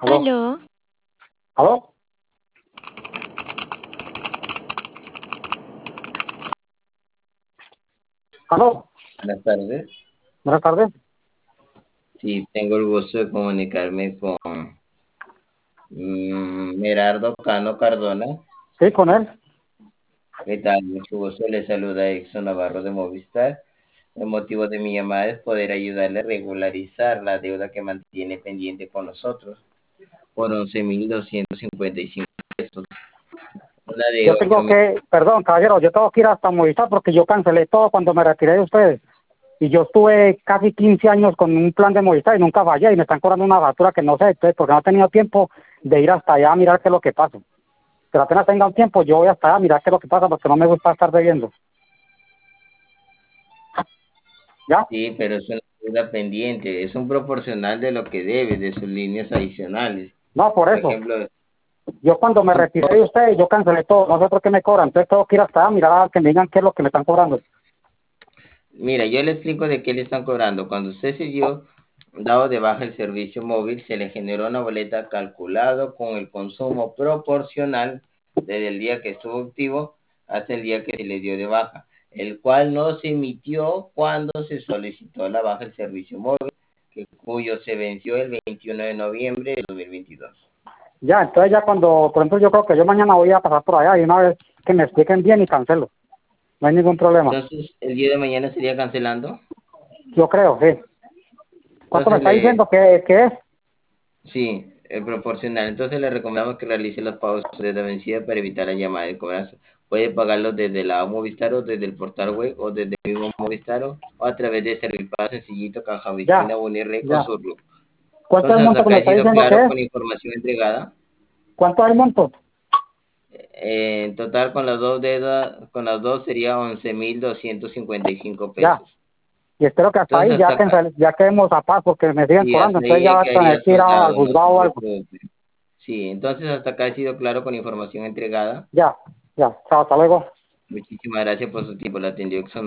Aló, Aló, aló, aló. Buenas tardes. Buenas tardes. Sí, tengo el gusto de comunicarme con Merardo Cano Cardona. Sí, con él. ¿Qué tal? Mucho gusto. Le saluda Exxon Navarro de Movistar. El motivo de mi llamada es poder ayudarle a regularizar la deuda que mantiene pendiente con nosotros por 11.255 pesos. Una Yo deuda que tengo me... que, perdón, caballero, yo tengo que ir hasta Movistar porque yo cancelé todo cuando me retiré de ustedes. Y yo estuve casi 15 años con un plan de Movistar y nunca fallé y me están cobrando una factura que no sé, entonces, porque no he tenido tiempo de ir hasta allá a mirar qué es lo que pasa. Pero apenas tenga un tiempo, yo voy hasta allá a mirar qué es lo que pasa porque no me gusta estar debiendo. ¿Ya? Sí, pero es una deuda pendiente. Es un proporcional de lo que debe, de sus líneas adicionales. No, por Por eso. ejemplo, Yo cuando me su retiré de ustedes, yo cancelé todo, no sé por qué me cobran, entonces tengo que ir hasta allá a mirar a que me digan qué es lo que me están cobrando. Mira, yo le explico de qué le están cobrando. Cuando usted se dio dado de baja el servicio móvil, se le generó una boleta calculado con el consumo proporcional desde el día que estuvo activo hasta el día que se le dio de baja, el cual no se emitió cuando se solicitó la baja del servicio móvil, cuyo se venció el 21 de noviembre de 2022. Ya, entonces ya cuando, por ejemplo, yo creo que yo mañana voy a pasar por allá y una vez que me expliquen bien y cancelo. No hay ningún problema. Entonces, el día de mañana sería cancelando. Yo creo, sí. ¿Cuánto me Entonces, está diciendo que es? sí, proporcional. Entonces le recomendamos que realice los pagos de la vencida para evitar la llamada de cobranza. Puede pagarlo desde la Movistar o desde el portal web o desde el mismo Movistar o a través de Servipago sencillito, Caja Ya, Oficina, Unirrec o ya. Surlu. ¿Cuánto es el Entonces hasta monto que acá me he está sido diciendo que claro es? con la información entregada. ¿Cuánto es el monto? En total con las dos deudas, con las dos sería 11.255 Ya. pesos. Y espero que hasta Entonces ahí ya, hasta acá, ya quedemos a paz porque me siguen sí, cobrando. hasta Entonces ahí ya ya va a tener quedaría que ir al soldado, no se juzgado o algo. preocupe. Sí, entonces hasta acá he sido claro con la información entregada. Ya, ya. Chao, hasta luego. Muchísimas gracias por su tiempo. La atendió Exxon.